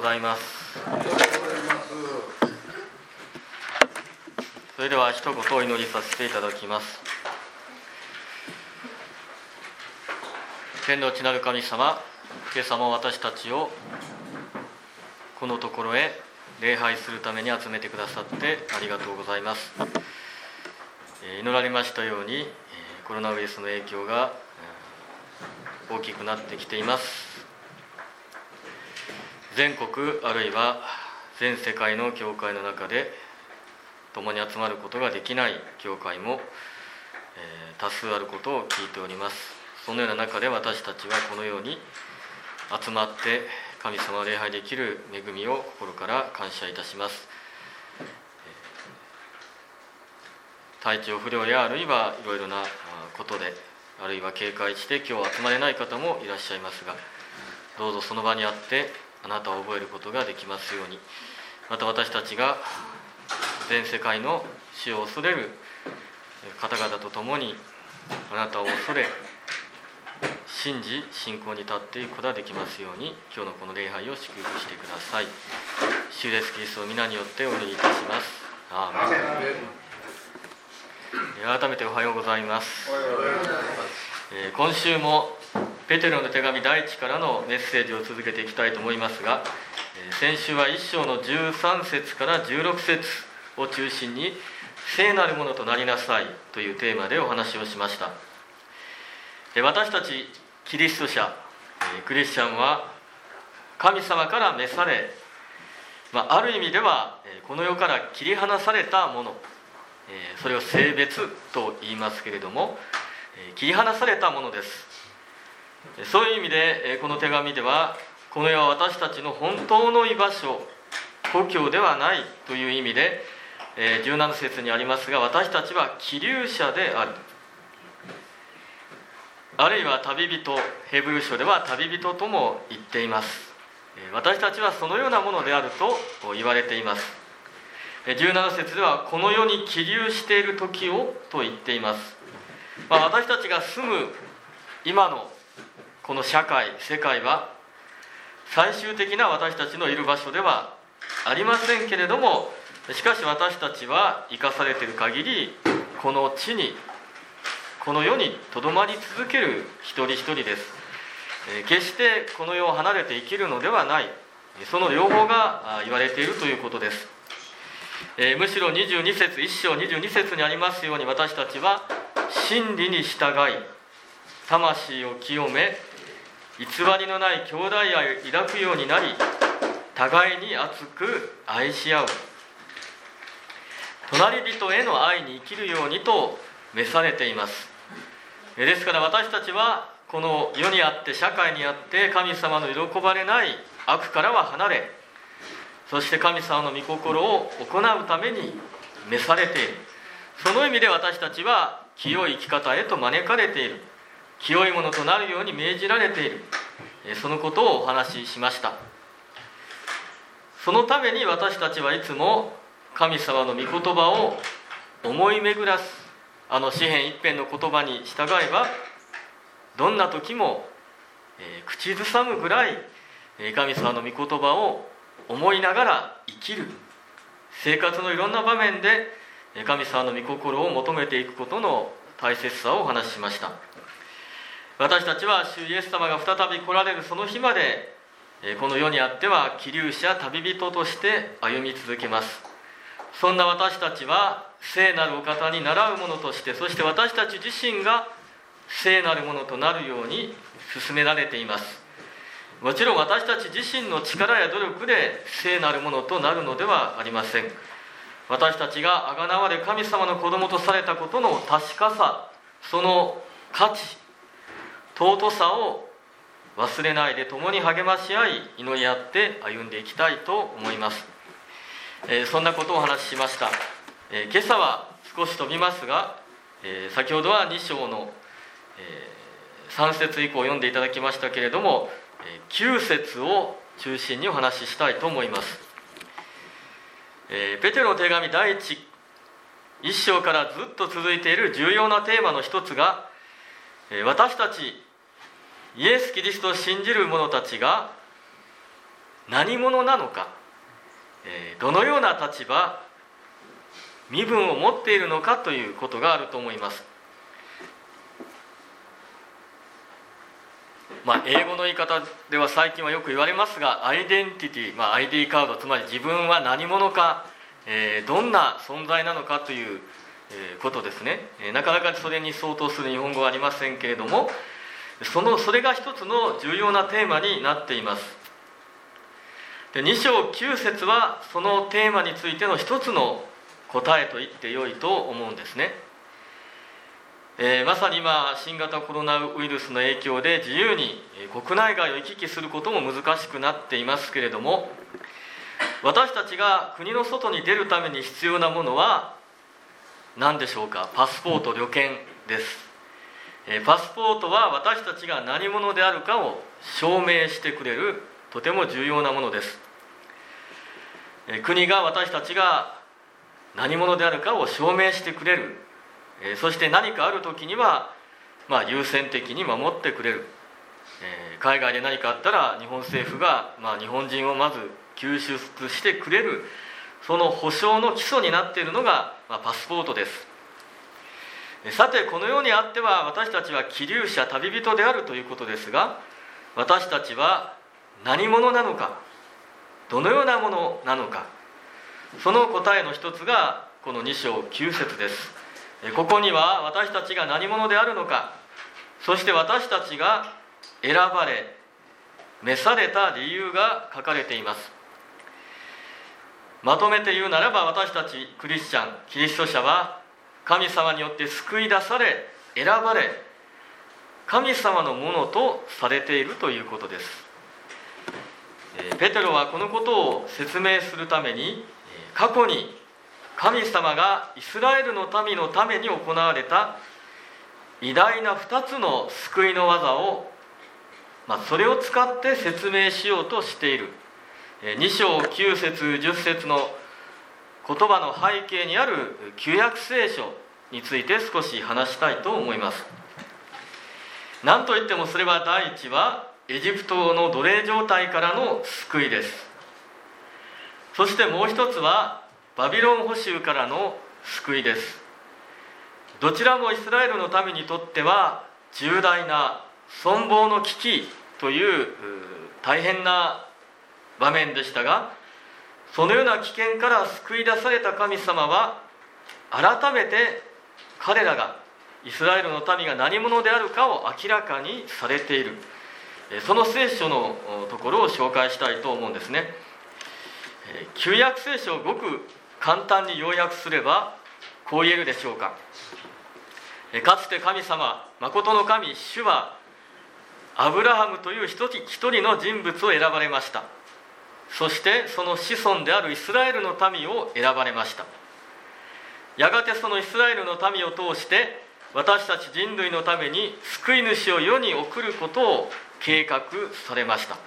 ざいます。それでは一言お祈りさせていただきます。天の地なる神様、今朝も私たちをこのところへ礼拝するために集めてくださってありがとうございます。祈られましたようにコロナウイルスの影響が大きくなってきています。全国あるいは全世界の教会の中で共に集まることができない教会も多数あることを聞いております。そのような中で私たちはこのように集まって神様を礼拝できる恵みを心から感謝いたします。体調不良やあるいはいろいろなことであるいは警戒して今日集まれない方もいらっしゃいますが、どうぞその場にあってあなたを覚えることができますように、また私たちが全世界の死を恐れる方々と共にあなたを恐れ信じ信仰に立っていくことができますように、今日のこの礼拝を祝福してください。主イエスキリストの皆によってお祈りいたします。アーメン。改めておはようございます。今週もペテロの手紙第1からのメッセージを続けていきたいと思いますが、先週は1章の13節から16節を中心に聖なるものとなりなさいというテーマでお話をしました。私たちキリスト者クリスチャンは神様から召され、ある意味ではこの世から切り離されたもの、それを聖別と言いますけれども、切り離されたものです。そういう意味でこの手紙では、この世は私たちの本当の居場所、故郷ではないという意味で17節にありますが、私たちは寄留者である、あるいは旅人、ヘブル書では旅人とも言っています。私たちはそのようなものであると言われています。17節ではこの世に寄留している時をと言っています。私たちが住む今のこの社会、世界は最終的な私たちのいる場所ではありませんけれども、しかし私たちは生かされている限りこの地に、この世にとどまり続ける一人一人です。決してこの世を離れて生きるのではない、その両方が言われているということです。むしろ22節、1章22節にありますように、私たちは真理に従い魂を清め、偽りのない兄弟愛を抱くようになり、互いに熱く愛し合う、隣人への愛に生きるようにと召されています。ですから私たちはこの世にあって社会にあって神様の喜ばれない悪からは離れ、そして神様の御心を行うために召されている。その意味で私たちは清い生き方へと招かれている、清いものとなるように命じられている、そのことをお話ししました。そのために私たちはいつも神様の御言葉を思い巡らす、詩編一編の言葉に従えば、どんな時も口ずさむぐらい神様の御言葉を思いながら生きる、生活のいろんな場面で神様の御心を求めていくことの大切さをお話ししました。私たちは主イエス様が再び来られるその日まで、この世にあっては寄留者、旅人として歩み続けます。そんな私たちは聖なるお方に倣うものとして、そして私たち自身が聖なるものとなるように進められています。もちろん私たち自身の力や努力で聖なるものとなるのではありません。私たちが贖われ神様の子供とされたことの確かさ、その価値、尊さを忘れないで共に励まし合い、祈り合って歩んでいきたいと思います。そんなことをお話ししました。今朝は少し飛びますが、先ほどは2章の、3節以降読んでいただきましたけれども、9節を中心にお話ししたいと思います。ペテロの手紙第1章からずっと続いている重要なテーマの一つが、私たちイエス・キリストを信じる者たちが何者なのか、どのような立場、身分を持っているのかということがあると思います。英語の言い方では最近はよく言われますが、アイデンティティ、ID カード、つまり自分は何者か、どんな存在なのかということですね。なかなかそれに相当する日本語はありませんけれども、それが一つの重要なテーマになっています。で、2章9節はそのテーマについての一つの答えと言ってよいと思うんですね。まさに今新型コロナウイルスの影響で自由に国内外を行き来することも難しくなっていますけれども、私たちが国の外に出るために必要なものは何でしょうか。パスポート、旅券です。パスポートは私たちが何者であるかを証明してくれるとても重要なものです。国が私たちが何者であるかを証明してくれる、そして何かある時には、優先的に守ってくれる、海外で何かあったら日本政府が、日本人をまず救出してくれる、その保障の基礎になっているのが、パスポートです。さて、このようにあっては私たちは寄留者、旅人であるということですが、私たちは何者なのか、どのようなものなのか、その答えの一つがこの2章9節です。ここには私たちが何者であるのか、そして私たちが選ばれ召された理由が書かれています。まとめて言うならば、私たちクリスチャン、キリスト者は神様によって救い出され、選ばれ、神様のものとされているということです。ペテロはこのことを説明するために、過去に神様がイスラエルの民のために行われた偉大な2つの救いの技を、それを使って説明しようとしている。2章9節10節の言葉の背景にある旧約聖書について少し話したいと思います。何といってもそれは第一はエジプトの奴隷状態からの救いです。そしてもう一つはバビロン捕囚からの救いです。どちらもイスラエルの民にとっては重大な存亡の危機という大変な場面でしたが、そのような危険から救い出された神様は改めて彼らが、イスラエルの民が何者であるかを明らかにされている、その聖書のところを紹介したいと思うんですね。旧約聖書をごく簡単に要約すればこう言えるでしょうか。かつて神様、誠の神主はアブラハムという一人の人物を選ばれました。そしてその子孫であるイスラエルの民を選ばれました。やがてそのイスラエルの民を通して私たち人類のために救い主を世に送ることを計画されました。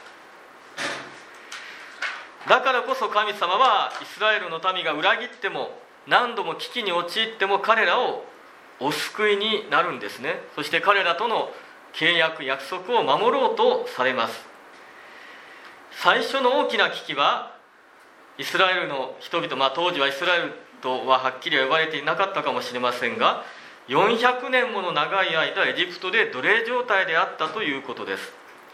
だからこそ神様はイスラエルの民が裏切っても、何度も危機に陥っても彼らをお救いになるんですね。そして彼らとの契約、約束を守ろうとされます。最初の大きな危機はイスラエルの人々、当時はイスラエルとははっきりは呼ばれていなかったかもしれませんが、400年もの長い間エジプトで奴隷状態であったということです。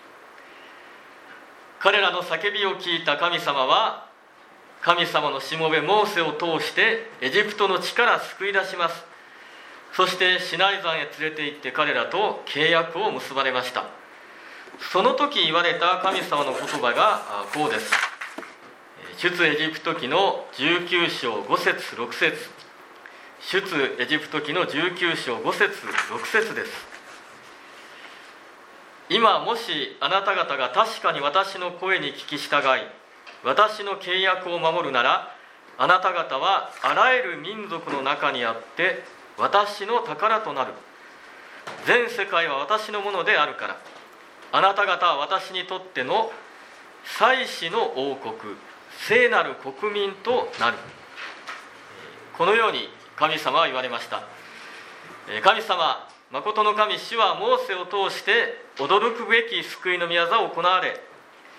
彼らの叫びを聞いた神様は、神様のしもべモーセを通してエジプトの地から救い出します。そしてシナイ山へ連れて行って彼らと契約を結ばれました。その時言われた神様の言葉がこうです。出エジプト記の19章5節6節、出エジプト記の19章5節6節です。今もしあなた方が確かに私の声に聞き従い、私の契約を守るなら、あなた方はあらゆる民族の中にあって私の宝となる。全世界は私のものであるから、あなた方は私にとっての祭司の王国、聖なる国民となる。このように神様は言われました。神様、誠の神主はモーセを通して驚くべき救いの御業を行われ、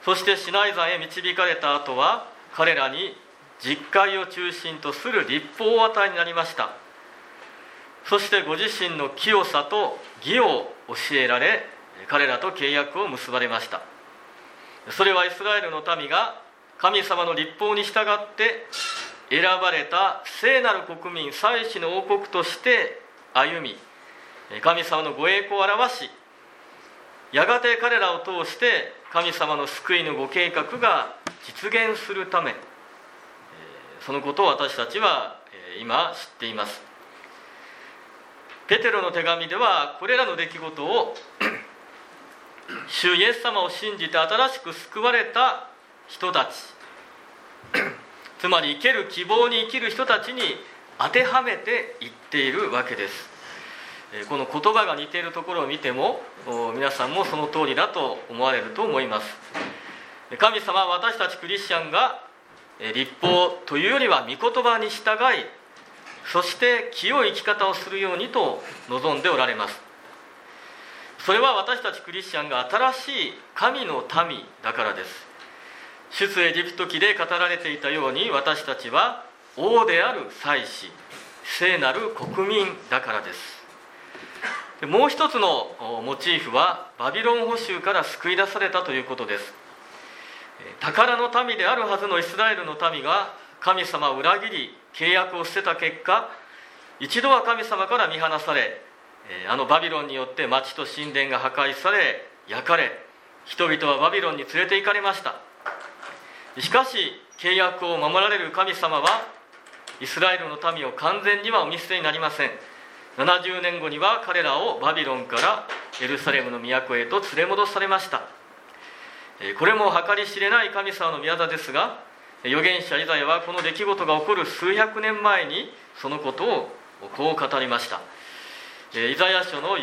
そしてシナイ山へ導かれた後は、彼らに実戒を中心とする律法を与えになりました。そしてご自身の清さと義を教えられ、彼らと契約を結ばれました。それはイスラエルの民が神様の律法に従って選ばれた聖なる国民、祭司の王国として歩み、神様のご栄光を表し、やがて彼らを通して神様の救いのご計画が実現するため、そのことを私たちは今知っています。ペテロの手紙では、これらの出来事を主イエス様を信じて新しく救われた人たち、つまり生ける希望に生きる人たちに当てはめて言っているわけです。この言葉が似ているところを見ても、皆さんもその通りだと思われると思います。神様は私たちクリスチャンが律法というよりは御言葉に従い、そして清い生き方をするようにと望んでおられます。それは私たちクリスチャンが新しい神の民だからです。出エジプト記で語られていたように、私たちは王である祭司、聖なる国民だからです。もう一つのモチーフは、バビロン捕囚から救い出されたということです。宝の民であるはずのイスラエルの民が神様を裏切り、契約を捨てた結果、一度は神様から見放され、あのバビロンによって町と神殿が破壊され、焼かれ、人々はバビロンに連れて行かれました。しかし契約を守られる神様は、イスラエルの民を完全にはお見捨てになりません。70年後には彼らをバビロンからエルサレムの都へと連れ戻されました。これも計り知れない神様の御業ですが、預言者イザヤはこの出来事が起こる数百年前にそのことをこう語りました。イザヤ書の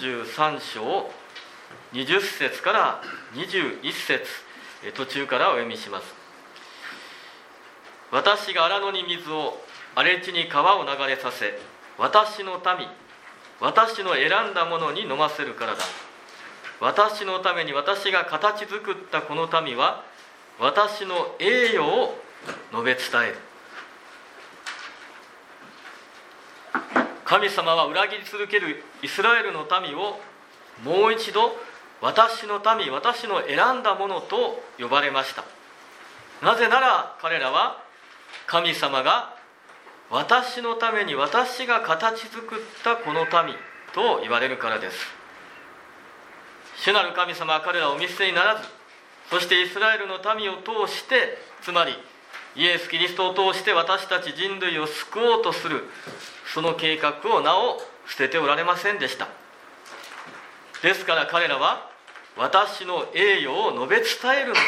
43章20節から21節、途中からお読みします。私が荒野に水を、荒れ地に川を流れさせ、私の民、私の選んだものに飲ませるからだ。私のために私が形作ったこの民は、私の栄誉を述べ伝える。神様は裏切り続けるイスラエルの民をもう一度、私の民、私の選んだものと呼ばれました。なぜなら彼らは神様が私のために私が形作ったこの民と言われるからです。主なる神様は彼らをお見捨てにならず、そしてイスラエルの民を通して、つまりイエス・キリストを通して私たち人類を救おうとするその計画をなお捨てておられませんでした。ですから彼らは私の栄誉を述べ伝えるのだ、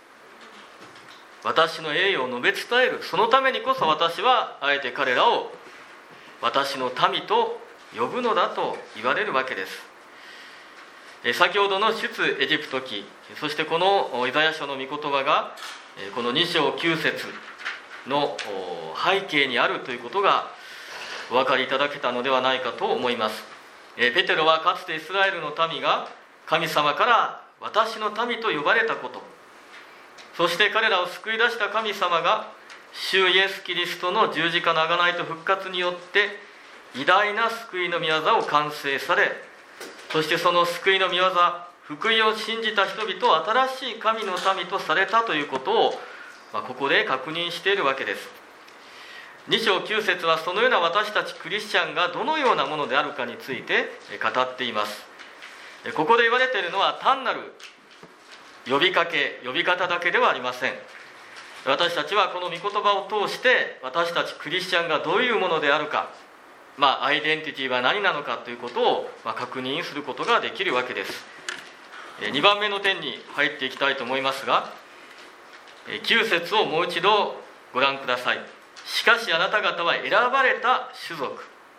私の栄誉を述べ伝える、そのためにこそ私はあえて彼らを私の民と呼ぶのだと言われるわけです。先ほどの出エジプト記、そしてこのイザヤ書の御言葉がこの2章9節の背景にあるということがお分かりいただけたのではないかと思います。ペテロはかつてイスラエルの民が神様から私の民と呼ばれたこと、そして彼らを救い出した神様が主イエス・キリストの十字架の贖いと復活によって偉大な救いの御業を完成され、そしてその救いの御業、福音を信じた人々を新しい神の民とされたということを、ここで確認しているわけです。2章9節はそのような私たちクリスチャンがどのようなものであるかについて語っています。ここで言われているのは単なる呼びかけ、呼び方だけではありません。私たちはこの御言葉を通して私たちクリスチャンがどういうものであるか、アイデンティティは何なのかということを確認することができるわけです。2番目の点に入っていきたいと思いますが、9節をもう一度ご覧ください。しかしあなた方は選ばれた種族。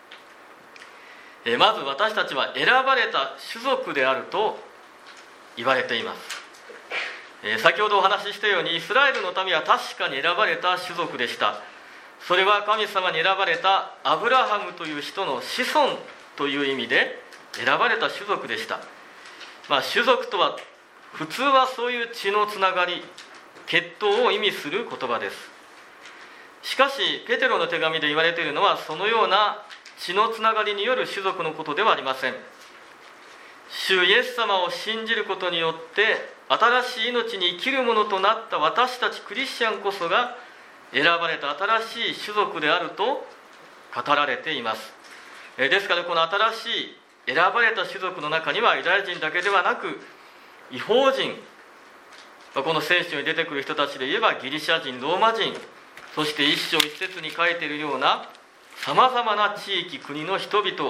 まず私たちは選ばれた種族であると言われています。先ほどお話ししたようにイスラエルの民は確かに選ばれた種族でした。それは神様に選ばれたアブラハムという人の子孫という意味で選ばれた種族でした。種族とは普通はそういう血のつながり、血統を意味する言葉です。しかしペテロの手紙で言われているのは、そのような血のつながりによる種族のことではありません。主イエス様を信じることによって新しい命に生きるものとなった私たちクリスチャンこそが選ばれた新しい種族であると語られています。ですからこの新しい選ばれた種族の中にはユダヤ人だけではなく、異邦人、この聖書に出てくる人たちで言えばギリシャ人、ローマ人、そして一章一節に書いているようなさまざまな地域国の人々、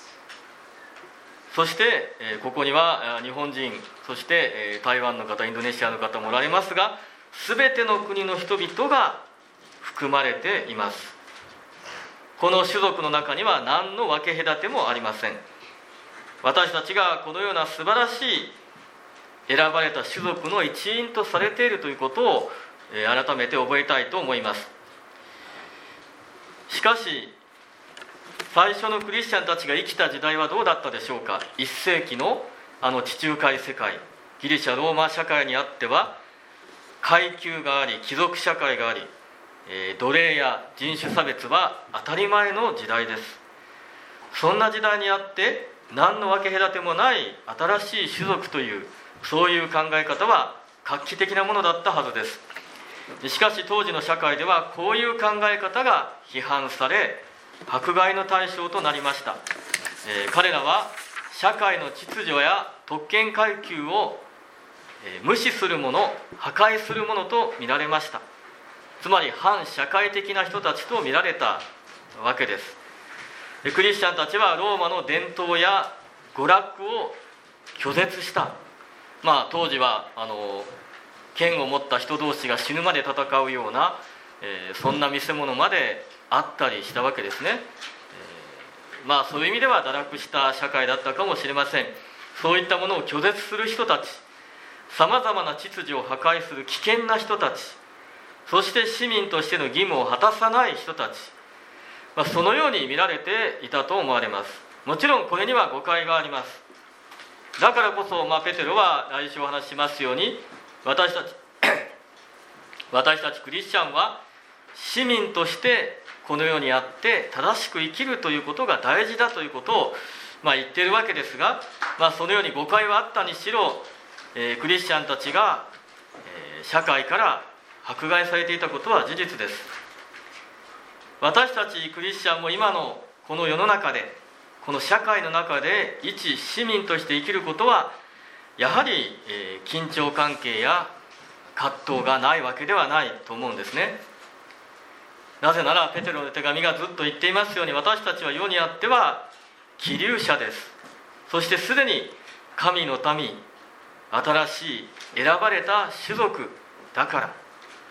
そしてここには日本人、そして台湾の方、インドネシアの方もおられますが、全ての国の人々が含まれています。この種族の中には何の分け隔てもありません。私たちがこのような素晴らしい選ばれた種族の一員とされているということを改めて覚えたいと思います。しかし最初のクリスチャンたちが生きた時代はどうだったでしょうか。1世紀の地中海世界、ギリシャローマ社会にあっては階級があり、貴族社会があり、奴隷や人種差別は当たり前の時代です。そんな時代にあって何の分け隔てもない新しい種族という、そういう考え方は画期的なものだったはずです。しかし当時の社会ではこういう考え方が批判され、迫害の対象となりました。彼らは社会の秩序や特権階級を無視するもの、破壊するものと見られました。つまり反社会的な人たちと見られたわけです。クリスチャンたちはローマの伝統や娯楽を拒絶した。当時は剣を持った人同士が死ぬまで戦うような、そんな見せ物まであったりしたわけですね。そういう意味では堕落した社会だったかもしれません。そういったものを拒絶する人たち、さまざまな秩序を破壊する危険な人たち、そして市民としての義務を果たさない人たち、そのように見られていたと思われます。もちろんこれには誤解があります。だからこそ、ペテロは来週お話ししますように、私たちクリスチャンは市民としてこの世にあって正しく生きるということが大事だということを言っているわけですが、そのように誤解はあったにしろ、クリスチャンたちが社会から迫害されていたことは事実です。私たちクリスチャンも今のこの世の中で、この社会の中で一市民として生きることはやはり緊張関係や葛藤がないわけではないと思うんですね。なぜならペテロの手紙がずっと言っていますように、私たちは世にあっては寄留者です。そしてすでに神の民、新しい選ばれた種族だから、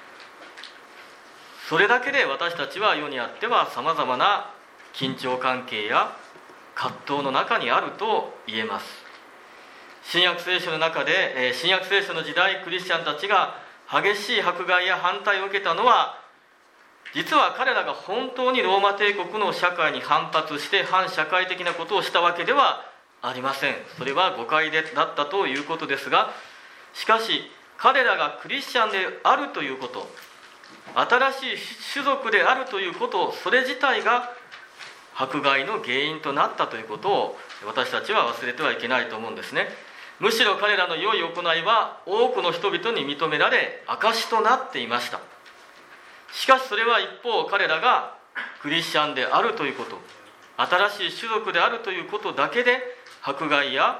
それだけで私たちは世にあってはさまざまな緊張関係や葛藤の中にあると言えます。新約聖書の中で、新約聖書の時代、クリスチャンたちが激しい迫害や反対を受けたのは、実は彼らが本当にローマ帝国の社会に反発して反社会的なことをしたわけではありません。それは誤解だったということですが、しかし彼らがクリスチャンであるということ、新しい種族であるということ、それ自体が迫害の原因となったということを私たちは忘れてはいけないと思うんですね。むしろ彼らの良い行いは多くの人々に認められ、証となっていました。しかしそれは一方、彼らがクリスチャンであるということ、新しい種族であるということだけで迫害や、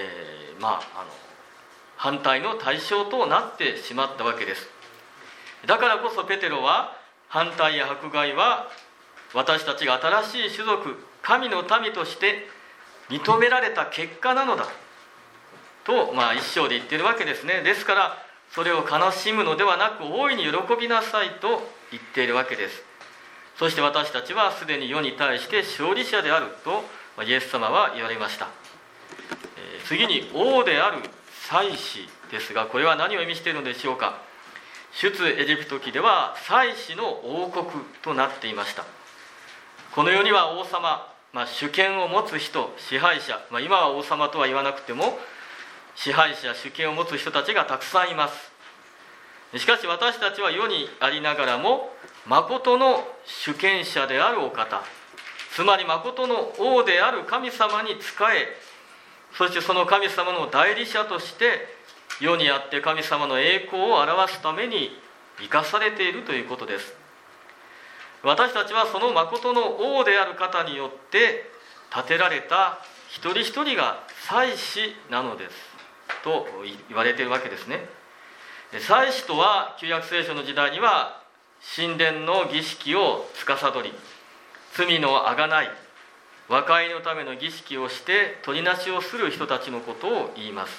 反対の対象となってしまったわけです。だからこそペテロは、反対や迫害は私たちが新しい種族、神の民として認められた結果なのだと、一章で言っているわけですね。ですからそれを悲しむのではなく、大いに喜びなさいと言っているわけです。そして私たちはすでに世に対して勝利者であるとイエス様は言われました。次に王である祭司ですが、これは何を意味しているのでしょうか。出エジプト記では祭司の王国となっていました。この世には王様、主権を持つ人、支配者、今は王様とは言わなくても支配者主権を持つ人たちがたくさんいます。しかし私たちは世にありながらも誠の主権者であるお方、つまり誠の王である神様に仕え、そしてその神様の代理者として世にあって神様の栄光を表すために生かされているということです。私たちはその誠の王である方によって建てられた一人一人が祭司なのですと言われているわけですね。祭司とは旧約聖書の時代には神殿の儀式を司り、罪のあがない和解のための儀式をして取りなしをする人たちのことを言います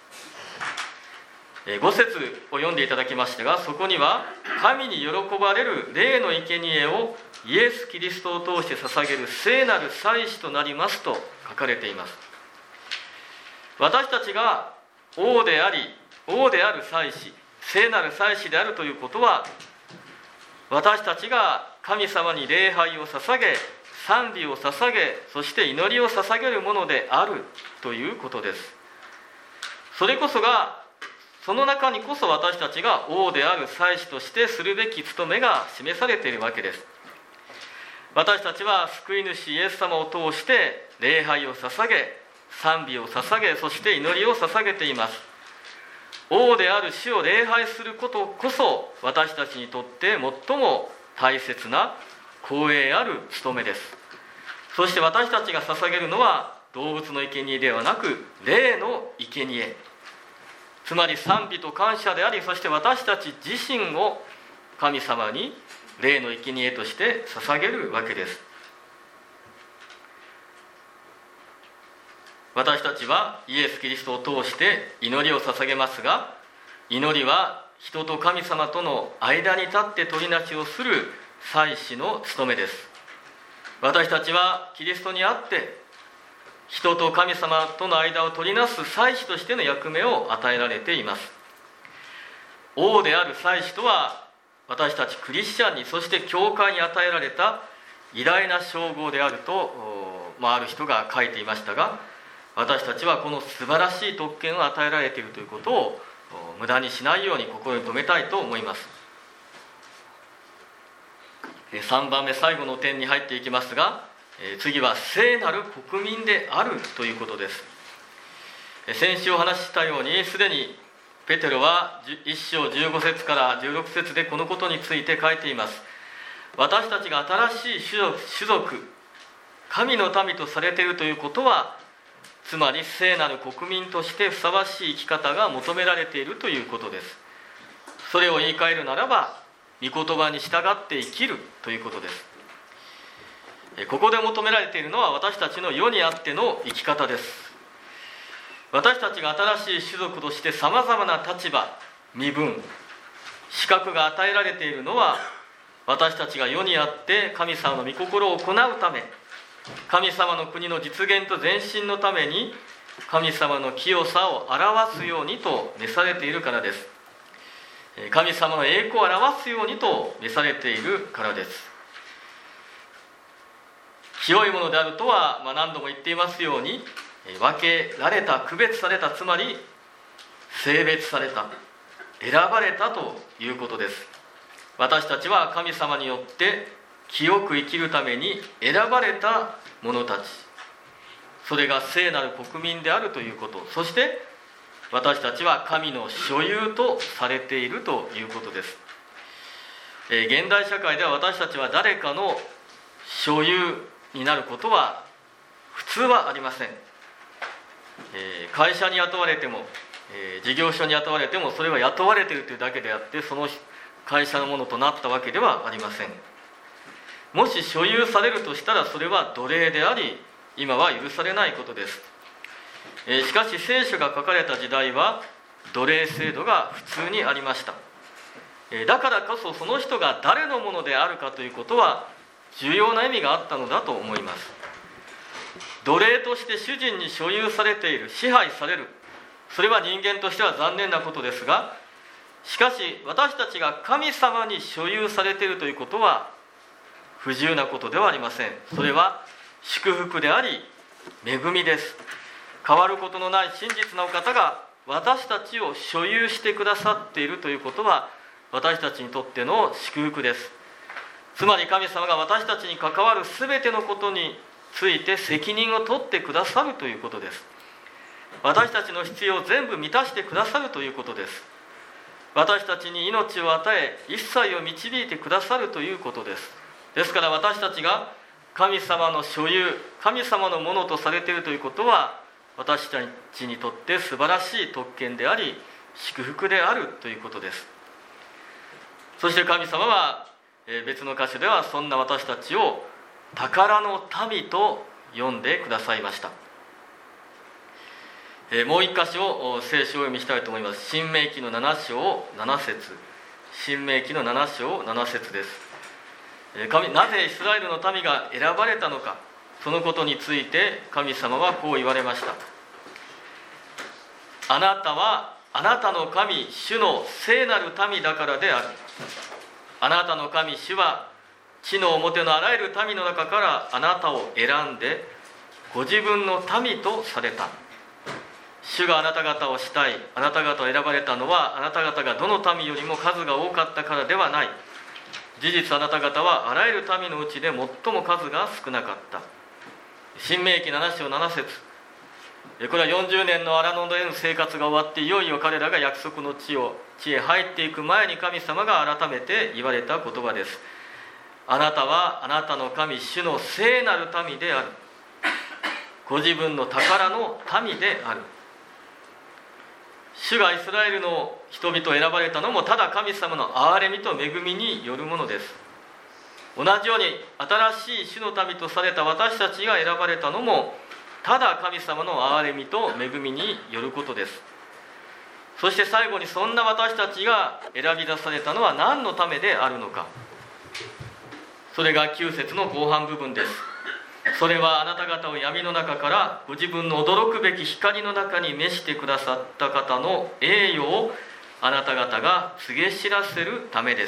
。5節を読んでいただきましたが、そこには神に喜ばれる霊の生贄をイエス・キリストを通して捧げる聖なる祭司となりますと書かれています。私たちが王である祭司、聖なる祭司であるということは、私たちが神様に礼拝を捧げ、賛美を捧げ、そして祈りを捧げるものであるということです。その中にこそ私たちが王である祭司としてするべき務めが示されているわけです。私たちは救い主イエス様を通して礼拝を捧げ、賛美を捧げ、そして祈りを捧げています。王である主を礼拝することこそ私たちにとって最も大切な光栄ある務めです。そして私たちが捧げるのは動物の生贄ではなく霊の生贄、つまり賛美と感謝であり、そして私たち自身を神様に霊の生贄として捧げるわけです。私たちはイエス・キリストを通して祈りを捧げますが、祈りは人と神様との間に立って取りなしをする祭司の務めです。私たちはキリストにあって人と神様との間を取りなす祭司としての役目を与えられています。王である祭司とは私たちクリスチャンに、そして教会に与えられた偉大な称号であると、ある人が書いていましたが、私たちはこの素晴らしい特権を与えられているということを無駄にしないように心に留めたいと思います。3番目、最後の点に入っていきますが、次は聖なる国民であるということです。先週お話ししたように、すでにペテロは1章15節から16節でこのことについて書いています。私たちが新しい種族、神の民とされているということは、つまり聖なる国民としてふさわしい生き方が求められているということです。それを言い換えるならば、御言葉に従って生きるということです。ここで求められているのは私たちの世にあっての生き方です。私たちが新しい種族としてさまざまな立場、身分、資格が与えられているのは、私たちが世にあって神様の御心を行うため、神様の国の実現と前進のために神様の清さを表すようにと召されているからです。神様の栄光を表すようにと召されているからです。清いものであるとは、何度も言っていますように、分けられた、区別された、つまり性別された、選ばれたということです。私たちは神様によって清く生きるために選ばれた者たち、それが聖なる国民であるということ、そして私たちは神の所有とされているということです。現代社会では私たちは誰かの所有になることは普通はありません。会社に雇われても、事業所に雇われても、それは雇われているというだけであって、その会社のものとなったわけではありません。もし所有されるとしたら、それは奴隷であり、今は許されないことです。しかし聖書が書かれた時代は奴隷制度が普通にありました。だからこそその人が誰のものであるかということは重要な意味があったのだと思います。奴隷として主人に所有されている、支配される、それは人間としては残念なことですが、しかし私たちが神様に所有されているということは不自由なことではありません。それは祝福であり恵みです。変わることのない真実なお方が私たちを所有してくださっているということは、私たちにとっての祝福です。つまり神様が私たちに関わるすべてのことについて責任を取ってくださるということです。私たちの必要を全部満たしてくださるということです。私たちに命を与え、一切を導いてくださるということです。ですから私たちが神様の所有、神様のものとされているということは、私たちにとって素晴らしい特権であり、祝福であるということです。そして神様は別の箇所では、そんな私たちを宝の民と呼んでくださいました。もう一箇所聖書を読みしたいと思います。申命記の7章7節、申命記の7章7節です。なぜイスラエルの民が選ばれたのか、そのことについて神様はこう言われました。あなたはあなたの神主の聖なる民だからである。あなたの神主は地の表のあらゆる民の中からあなたを選んでご自分の民とされた。主があなた方を慕い、あなた方を選ばれたのは、あなた方がどの民よりも数が多かったからではない。事実あなた方はあらゆる民のうちで最も数が少なかった。申命記7章7節、これは40年の荒野での生活が終わって、いよいよ彼らが約束の地へ入っていく前に神様が改めて言われた言葉です。あなたはあなたの神主の聖なる民である。ご自分の宝の民である。主がイスラエルの人々を選ばれたのも、ただ神様の憐れみと恵みによるものです。同じように新しい主の民とされた私たちが選ばれたのも、ただ神様の憐れみと恵みによることです。そして最後に、そんな私たちが選び出されたのは何のためであるのか。それが9節の後半部分です。それはあなた方を闇の中からご自分の驚くべき光の中に召してくださった方の栄誉をあなた方が告げ知らせるためです。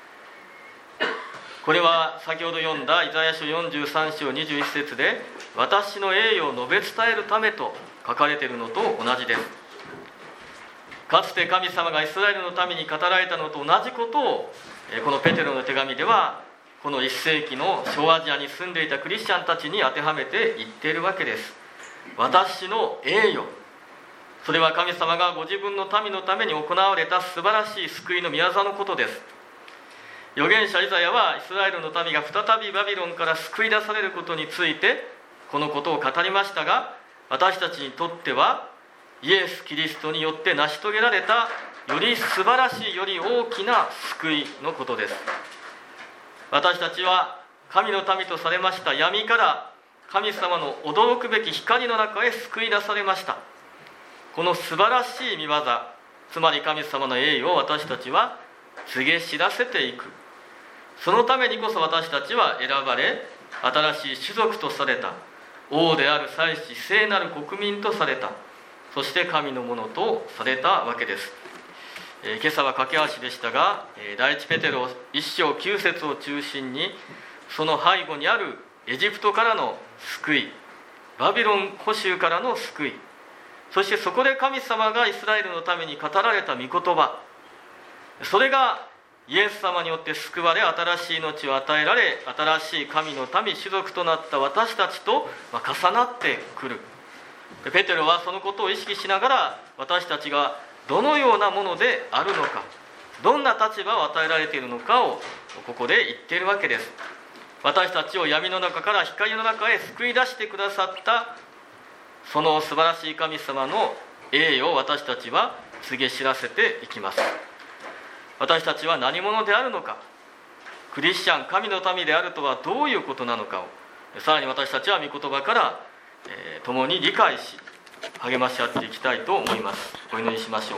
これは先ほど読んだイザヤ書43章21節で、私の栄誉を述べ伝えるためと書かれているのと同じです。かつて神様がイスラエルの民に語られたのと同じことを、このペテロの手紙ではこの1世紀の小アジアに住んでいたクリスチャンたちに当てはめて言っているわけです。私の栄誉、それは神様がご自分の民のために行われた素晴らしい救いの御業のことです。預言者イザヤはイスラエルの民が再びバビロンから救い出されることについてこのことを語りましたが、私たちにとってはイエス・キリストによって成し遂げられたより素晴らしい、より大きな救いのことです。私たちは神の民とされました闇から神様の驚くべき光の中へ救い出されました。この素晴らしい御業、つまり神様の栄誉を私たちは告げ知らせていく。そのためにこそ私たちは選ばれ、新しい種族とされた、王である祭司、聖なる国民とされた、そして神のものとされたわけです。今朝は駆け足でしたが、第一ペテロ1章9節を中心に、その背後にあるエジプトからの救い、バビロン捕囚からの救い、そしてそこで神様がイスラエルのために語られた御言葉、それがイエス様によって救われ、新しい命を与えられ、新しい神の民、種族となった私たちと重なってくる。ペテロはそのことを意識しながら、私たちがどのようなものであるのか、どんな立場を与えられているのかをここで言っているわけです。私たちを闇の中から光の中へ救い出してくださったその素晴らしい神様の栄誉を私たちは告げ知らせていきます。私たちは何者であるのか、クリスチャン、神の民であるとはどういうことなのかを、さらに私たちは御言葉から共に理解し、励まし合っていきたいと思います。お祈りしましょう。